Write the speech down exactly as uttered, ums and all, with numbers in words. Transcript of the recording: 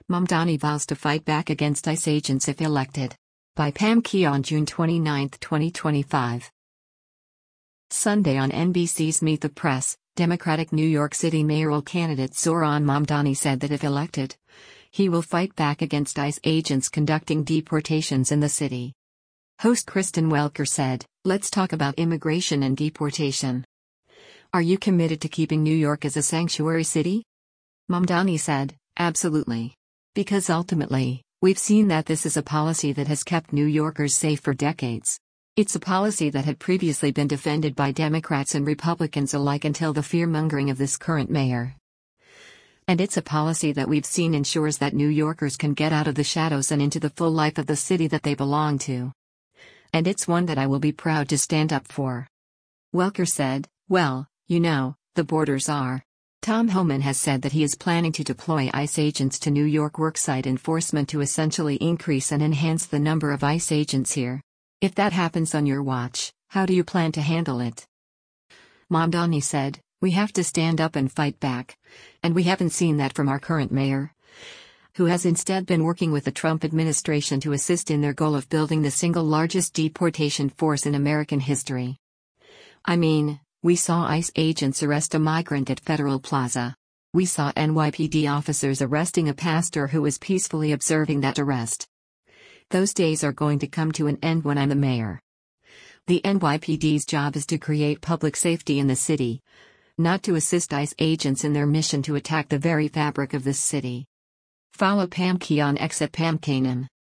Mamdani vows to fight back against ICE agents if elected. By Pam Keon, June twenty-ninth, twenty twenty-five. Sunday on N B C's Meet the Press, Democratic New York City mayoral candidate Zohran Mamdani said that if elected, he will fight back against ICE agents conducting deportations in the city. Host Kristen Welker said, "Let's talk about immigration and deportation. Are you committed to keeping New York as a sanctuary city?" Mamdani said, "Absolutely. Because ultimately, we've seen that this is a policy that has kept New Yorkers safe for decades. It's a policy that had previously been defended by Democrats and Republicans alike until the fear-mongering of this current mayor. And it's a policy that we've seen ensures that New Yorkers can get out of the shadows and into the full life of the city that they belong to. And it's one that I will be proud to stand up for." Welker said, "Well, you know, the borders are. Tom Homan has said that he is planning to deploy ICE agents to New York worksite enforcement to essentially increase and enhance the number of ICE agents here. If that happens on your watch, how do you plan to handle it?" Mamdani said, "We have to stand up and fight back. And we haven't seen that from our current mayor, who has instead been working with the Trump administration to assist in their goal of building the single largest deportation force in American history. I mean, we saw ICE agents arrest a migrant at Federal Plaza. We saw N Y P D officers arresting a pastor who was peacefully observing that arrest. Those days are going to come to an end when I'm the mayor. The N Y P D's job is to create public safety in the city, not to assist ICE agents in their mission to attack the very fabric of this city." Follow Pam Keon X at Pam Kanan.